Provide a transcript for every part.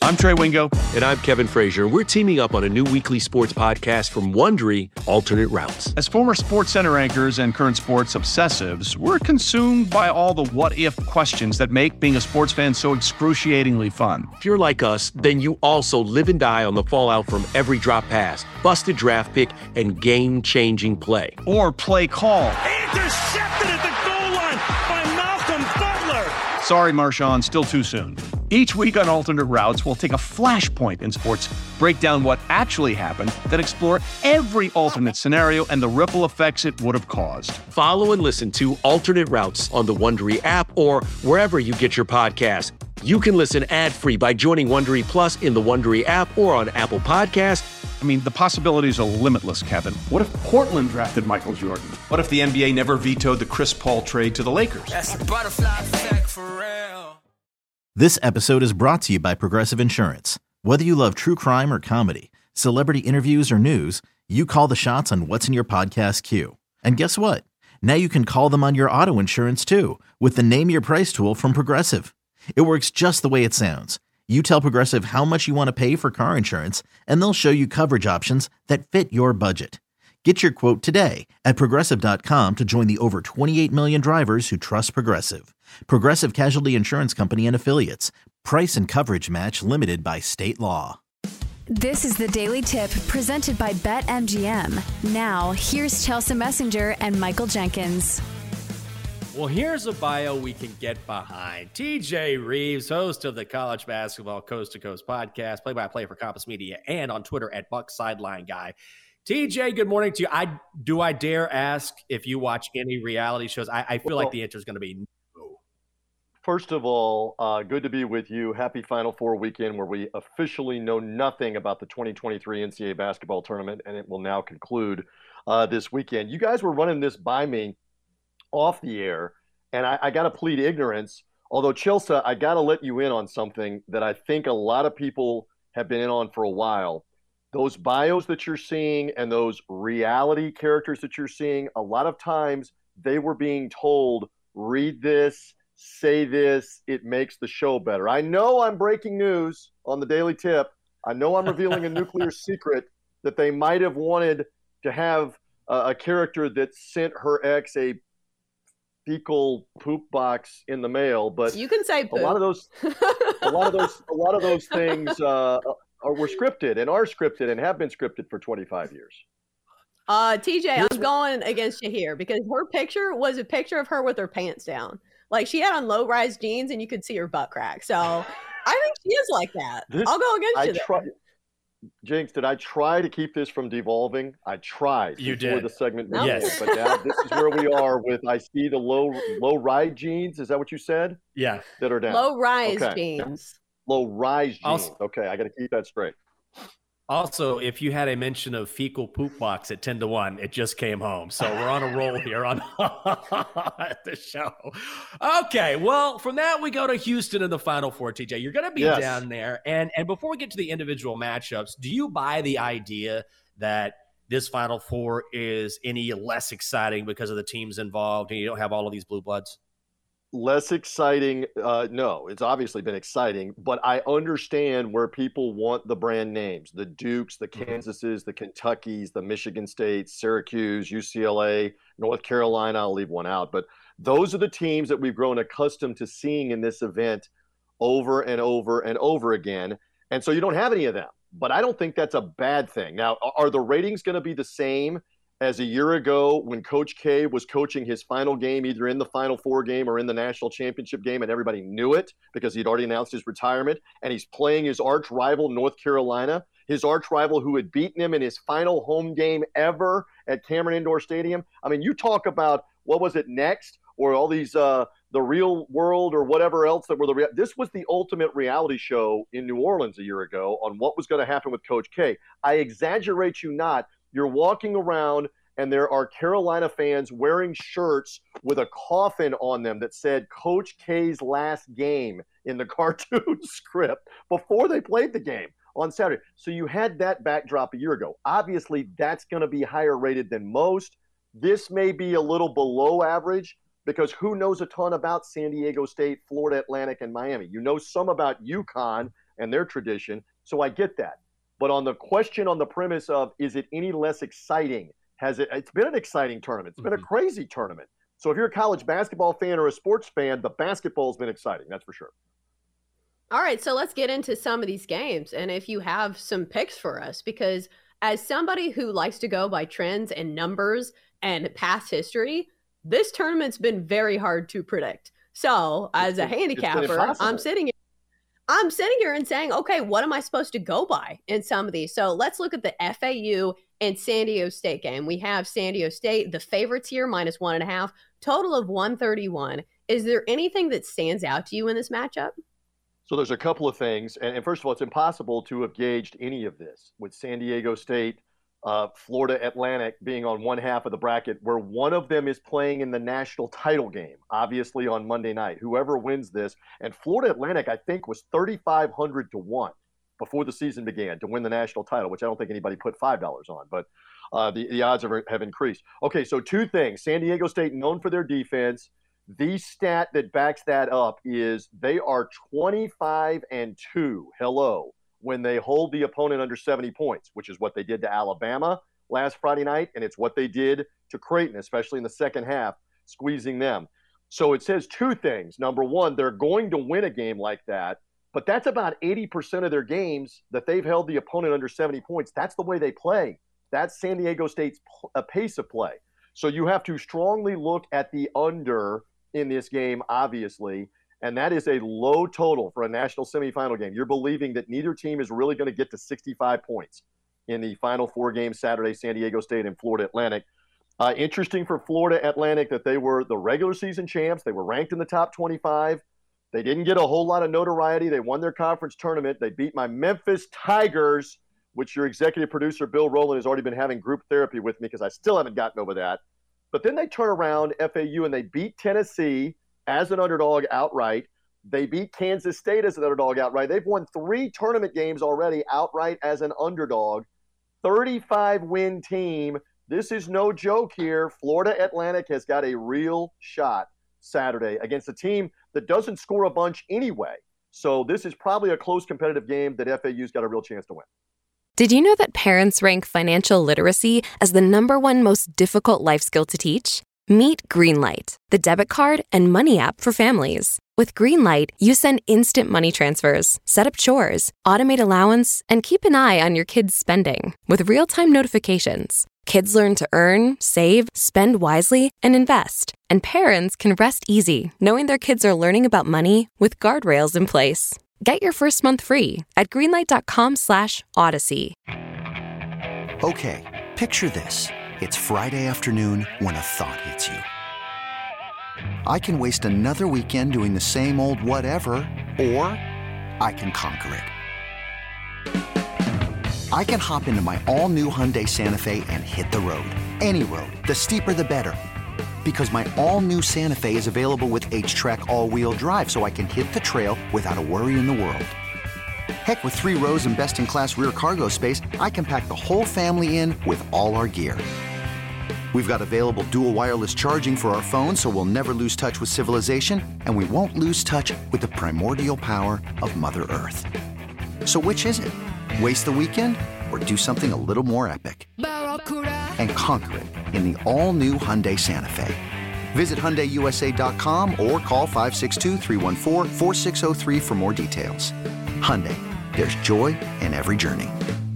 I'm Trey Wingo. And I'm Kevin Frazier. We're teaming up on a new weekly sports podcast from Wondery, Alternate Routes. As former SportsCenter anchors and current sports obsessives, we're consumed by all the what-if questions that make being a sports fan so excruciatingly fun. If you're like us, then you also live and die on the fallout from every drop pass, busted draft pick, and game-changing play. Or play call. Intercepted at the goal line by Malcolm Butler. Sorry, Marshawn, still too soon. Each week on Alternate Routes, we'll take a flashpoint in sports, break down what actually happened, then explore every alternate scenario and the ripple effects it would have caused. Follow and listen to Alternate Routes on the Wondery app or wherever you get your podcasts. You can listen ad-free by joining Wondery Plus in the Wondery app or on Apple Podcasts. I mean, the possibilities are limitless, Kevin. What if Portland drafted Michael Jordan? What if the NBA never vetoed the Chris Paul trade to the Lakers? That's a butterfly effect for real. This episode is brought to you by Progressive Insurance. Whether you love true crime or comedy, celebrity interviews or news, you call the shots on what's in your podcast queue. And guess what? Now you can call them on your auto insurance too with the Name Your Price tool from Progressive. It works just the way it sounds. You tell Progressive how much you want to pay for car insurance, and they'll show you coverage options that fit your budget. Get your quote today at Progressive.com to join the over 28 million drivers who trust Progressive. Progressive Casualty Insurance Company and Affiliates. Price and coverage match limited by state law. This is the Daily Tip presented by BetMGM. Now, here's Chelsea Messenger and Michael Jenkins. Well, here's a bio we can get behind. TJ Reeves, host of the College Basketball Coast to Coast podcast, play-by-play for Compass Media, and on Twitter at Buck Sideline Guy. TJ, good morning to you. Do I dare ask if you watch any reality shows? I feel like the answer is going to be no. First of all, good to be with you. Happy Final Four weekend where we officially know nothing about the 2023 NCAA basketball tournament, and it will now conclude this weekend. You guys were running this by me off the air, and I got to plead ignorance. Although, Chelsea, I got to let you in on something that I think a lot of people have been in on for a while. Those bios that you're seeing and those reality characters that you're seeing, a lot of times they were being told, read this, say this, it makes the show better. I know I'm breaking news on the Daily Tip. I know I'm revealing a nuclear secret that they might have wanted to have a character that sent her ex a fecal poop box in the mail, but you can say poop. a lot of those things were scripted and are scripted and have been scripted for 25 years. TJ, I'm going against you here because her picture was a picture of her with her pants down. Like she had on low-rise jeans and you could see her butt crack. So I think she is like that. I'll go against you. Jinx, did I try to keep this from devolving? I tried. You before did. The segment. No. Yes. But now this is where we are with, I see the low-rise jeans. Is that what you said? Yeah. That are down. Low-rise jeans. Low-rise jeans. Also, okay, I got to keep that straight. Also, if you had a mention of fecal poop box at 10-1, it just came home. So we're on a roll here on the show. Okay, well, from that we go to Houston in the Final Four, TJ. You're going to be down there. And before we get to the individual matchups, do you buy the idea that this Final Four is any less exciting because of the teams involved and you don't have all of these blue bloods? Less exciting, no, it's obviously been exciting, but I understand where people want the brand names, the Dukes, the Kansases, the Kentuckys, the Michigan States, Syracuse, UCLA, North Carolina, I'll leave one out, but those are the teams that we've grown accustomed to seeing in this event over and over and over again, and so you don't have any of them, but I don't think that's a bad thing. Now, are the ratings going to be the same as a year ago when Coach K was coaching his final game, either in the Final Four game or in the national championship game, and everybody knew it because he'd already announced his retirement, and he's playing his arch rival, North Carolina, his arch rival who had beaten him in his final home game ever at Cameron Indoor Stadium? I mean, you talk about, what was it, Next? Or all these, the Real World or whatever else that were this was the ultimate reality show in New Orleans a year ago on what was going to happen with Coach K. I exaggerate you not. You're walking around and there are Carolina fans wearing shirts with a coffin on them that said Coach K's last game in the cartoon script before they played the game on Saturday. So you had that backdrop a year ago. Obviously, that's going to be higher rated than most. This may be a little below average because who knows a ton about San Diego State, Florida Atlantic, and Miami? You know some about UConn. and their tradition. So I get that. But on the question, on the premise of, is it any less exciting? It's been an exciting tournament. It's been a crazy tournament. So if you're a college basketball fan or a sports fan, the basketball's been exciting. That's for sure. All right, so let's get into some of these games. And if you have some picks for us, because as somebody who likes to go by trends and numbers and past history, this tournament's been very hard to predict. So as a handicapper, I'm sitting here and saying, okay, what am I supposed to go by in some of these? So let's look at the FAU and San Diego State game. We have San Diego State, the favorites here, -1.5, total of 131. Is there anything that stands out to you in this matchup? So there's a couple of things. And first of all, it's impossible to have gauged any of this with San Diego State, Florida Atlantic being on one half of the bracket, where one of them is playing in the national title game, obviously on Monday night. Whoever wins this, and Florida Atlantic, I think, was 3,500 to 1 before the season began to win the national title, which I don't think anybody put $5 on, but the odds have increased. Okay, so two things. San Diego State, known for their defense. The stat that backs that up is they are 25-2. Hello. When they hold the opponent under 70 points, which is what they did to Alabama last Friday night, and it's what they did to Creighton, especially in the second half, squeezing them. So it says two things. Number one, they're going to win a game like that, but that's about 80% of their games that they've held the opponent under 70 points. That's the way they play. That's San Diego State's pace of play. So you have to strongly look at the under in this game, obviously. And that is a low total for a national semifinal game. You're believing that neither team is really going to get to 65 points in the final four games Saturday, San Diego State and Florida Atlantic. Interesting for Florida Atlantic that they were the regular season champs. They were ranked in the top 25. They didn't get a whole lot of notoriety. They won their conference tournament. They beat my Memphis Tigers, which your executive producer, Bill Rowland, has already been having group therapy with me because I still haven't gotten over that. But then they turn around, FAU, and they beat Tennessee as an underdog outright. They beat Kansas State as an underdog outright. They've won 3 tournament games already outright as an underdog. 35-win team. This is no joke here. Florida Atlantic has got a real shot Saturday against a team that doesn't score a bunch anyway. So this is probably a close competitive game that FAU's got a real chance to win. Did you know that parents rank financial literacy as the #1 most difficult life skill to teach? Meet Greenlight, the debit card and money app for families. With Greenlight, you send instant money transfers, set up chores, automate allowance, and keep an eye on your kids' spending with real-time notifications. Kids learn to earn, save, spend wisely, and invest. And parents can rest easy knowing their kids are learning about money with guardrails in place. Get your first month free at greenlight.com/Odyssey. Okay, picture this. It's Friday afternoon when a thought hits you. I can waste another weekend doing the same old whatever, or I can conquer it. I can hop into my all-new Hyundai Santa Fe and hit the road. Any road. The steeper, the better. Because my all-new Santa Fe is available with H-Track all-wheel drive, so I can hit the trail without a worry in the world. Heck, with 3 rows and best-in-class rear cargo space, I can pack the whole family in with all our gear. We've got available dual wireless charging for our phones, so we'll never lose touch with civilization, and we won't lose touch with the primordial power of Mother Earth. So which is it? Waste the weekend or do something a little more epic? And conquer it in the all-new Hyundai Santa Fe. Visit HyundaiUSA.com or call 562-314-4603 for more details. Hyundai, there's joy in every journey.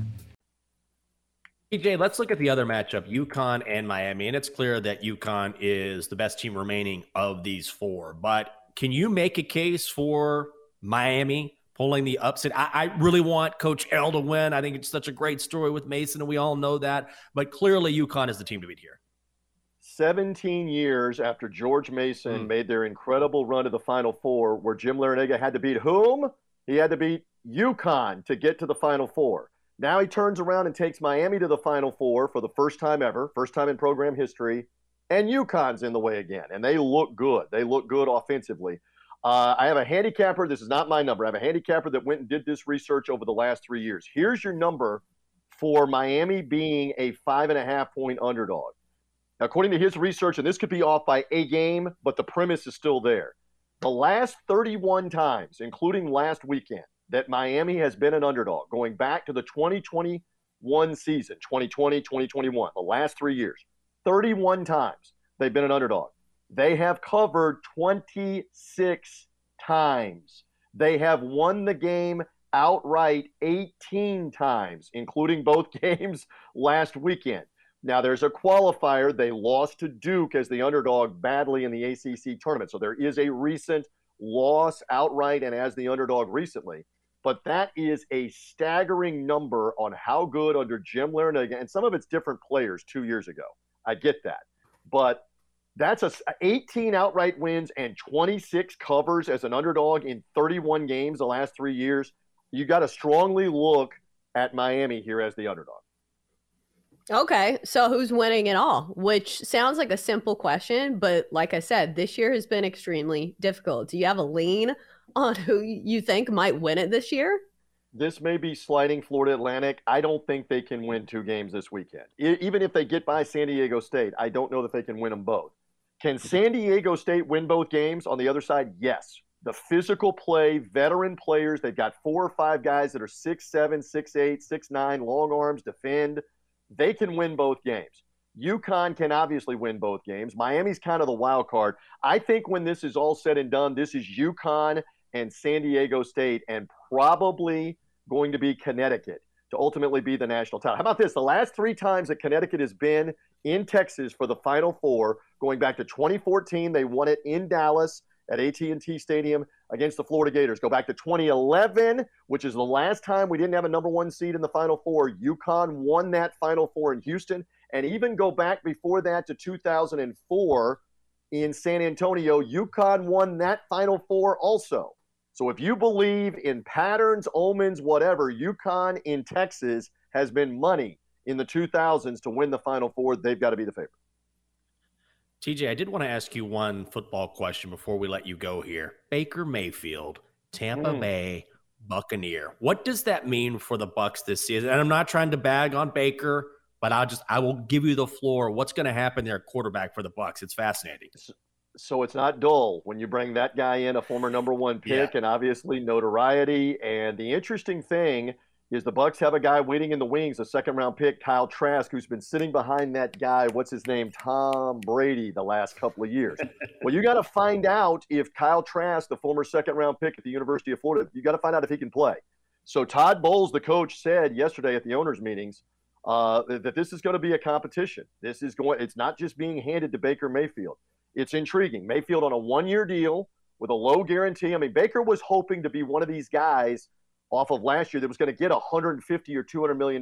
TJ, let's look at the other matchup, UConn and Miami. And it's clear that UConn is the best team remaining of these 4. But can you make a case for Miami pulling the upset? I really want Coach L to win. I think it's such a great story with Mason, and we all know that. But clearly UConn is the team to beat here. 17 years after George Mason made their incredible run to the Final Four, where Jim Larrañaga had to beat whom? He had to beat UConn to get to the Final Four. Now he turns around and takes Miami to the Final Four for the first time ever, first time in program history, and UConn's in the way again. And they look good. They look good offensively. I have a handicapper. This is not my number. I have a handicapper that went and did this research over the last 3 years. Here's your number for Miami being a 5.5-point underdog. According to his research, and this could be off by a game, but the premise is still there. The last 31 times, including last weekend, that Miami has been an underdog going back to the 2021 season, 2020, 2021, the last 3 years. 31 times they've been an underdog. They have covered 26 times. They have won the game outright 18 times, including both games last weekend. Now, there's a qualifier. They lost to Duke as the underdog badly in the ACC tournament. So there is a recent loss outright and as the underdog recently. But that is a staggering number on how good under Jim Larrañaga, and some of it's different players 2 years ago. I get that. But that's 18 outright wins and 26 covers as an underdog in 31 games the last 3 years. You got to strongly look at Miami here as the underdog. Okay, so who's winning it all? Which sounds like a simple question, but like I said, this year has been extremely difficult. Do you have a lean on who you think might win it this year? This may be sliding Florida Atlantic. I don't think they can win 2 games this weekend. Even if they get by San Diego State, I don't know that they can win them both. Can San Diego State win both games? On the other side, yes. The physical play, veteran players, they've got 4 or 5 guys that are 6'7", 6'8", 6'9", long arms, defend. They can win both games. UConn can obviously win both games. Miami's kind of the wild card. I think when this is all said and done, this is UConn and San Diego State and probably going to be Connecticut to ultimately be the national title. How about this? The last 3 times that Connecticut has been in Texas for the Final Four, going back to 2014, they won it in Dallas at AT&T Stadium against the Florida Gators. Go back to 2011, which is the last time we didn't have a number 1 seed in the Final Four. UConn won that Final Four in Houston. And even go back before that to 2004 in San Antonio, UConn won that Final Four also. So if you believe in patterns, omens, whatever, UConn in Texas has been money in the 2000s to win the Final Four. They've got to be the favorite. TJ, I did want to ask you one football question before we let you go here. Baker Mayfield, Tampa Bay Buccaneer. What does that mean for the Bucs this season? And I'm not trying to bag on Baker, but I will give you the floor. What's going to happen there at quarterback for the Bucs? It's fascinating. So it's not dull when you bring that guy in, a former number 1 pick, and obviously notoriety. And the interesting thing is the Bucs have a guy waiting in the wings, a second-round pick, Kyle Trask, who's been sitting behind that guy, what's his name, Tom Brady, the last couple of years. Well, you got to find out if Kyle Trask, the former second-round pick at the University of Florida, you got to find out if he can play. So Todd Bowles, the coach, said yesterday at the owners' meetings that this is going to be a competition. It's not just being handed to Baker Mayfield. It's intriguing. Mayfield on a 1-year deal with a low guarantee. I mean, Baker was hoping to be one of these guys off of last year that was going to get $150 or $200 million.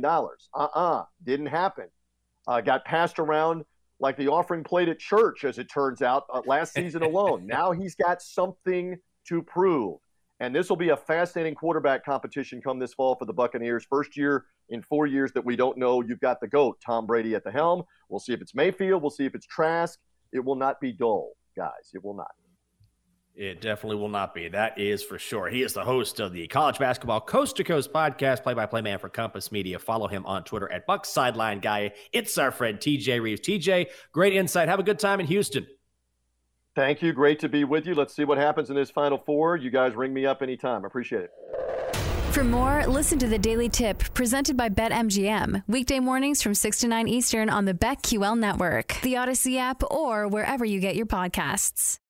Didn't happen. Got passed around like the offering plate at church, as it turns out, last season alone. Now he's got something to prove. And this will be a fascinating quarterback competition come this fall for the Buccaneers. First year in 4 years that we don't know. You've got the GOAT, Tom Brady, at the helm. We'll see if it's Mayfield. We'll see if it's Trask. It will not be dull, guys. It will not. It definitely will not be. That is for sure. He is the host of the College Basketball Coast to Coast podcast, play-by-play man for Compass Media. Follow him on Twitter at Bucs Sideline Guy. It's our friend TJ Reeves. TJ, great insight. Have a good time in Houston. Thank you. Great to be with you. Let's see what happens in this Final Four. You guys ring me up anytime. I appreciate it. For more, listen to the Daily Tip presented by BetMGM. Weekday mornings from 6 to 9 Eastern on the BetQL network, the Odyssey app, or wherever you get your podcasts.